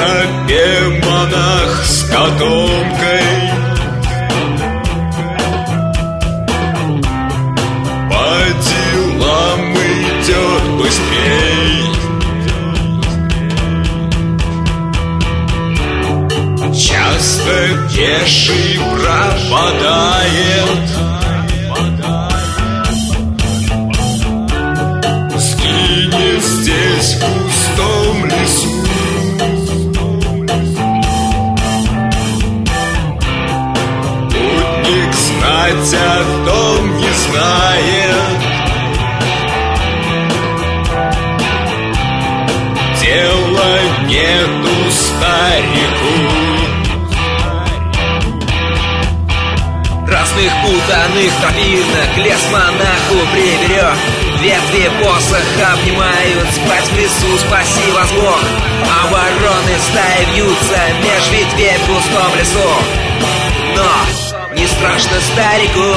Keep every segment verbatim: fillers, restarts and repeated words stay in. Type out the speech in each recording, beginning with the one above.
тропе монах с котомкой по делам идет быстрей. Часто пеший пропадает, сгинет здесь в густом лесу. Путник знать о том не знает, дела нету старику. Красных путанных тропинок лес монаху приберег. Ветви посоха обнимают, спать в лесу спаси вас Бог. А вороны стаи вьются меж ветвей в густом лесу. Но не страшно старику.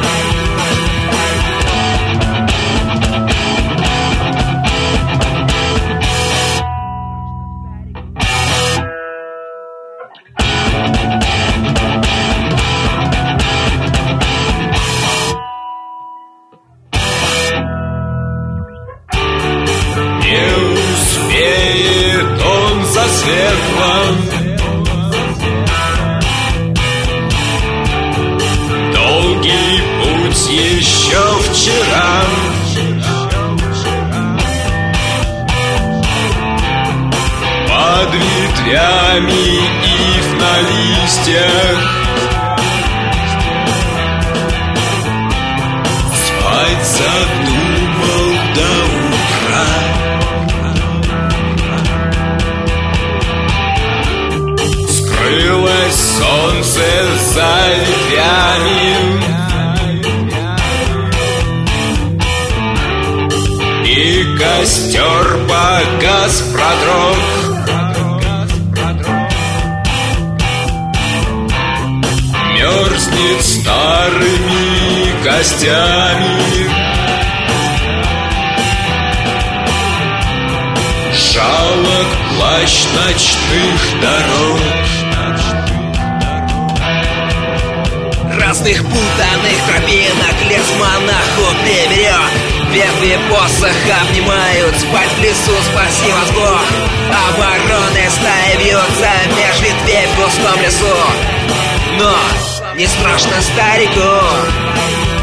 За светлом долгий путь еще вчера, под ветвями ив на листьях спать задумал до утра. Скрылось солнце за ветвями, и костер погас, продрог. Мерзнет старыми костями, жалок плащ ночных дорог. Красных путанных тропинок лес монаху приберег. Ветви посоха обнимают, спать в лесу спаси вас Бог. А вороны стаи вьются меж ветвей в густом лесу. Но не страшно старику.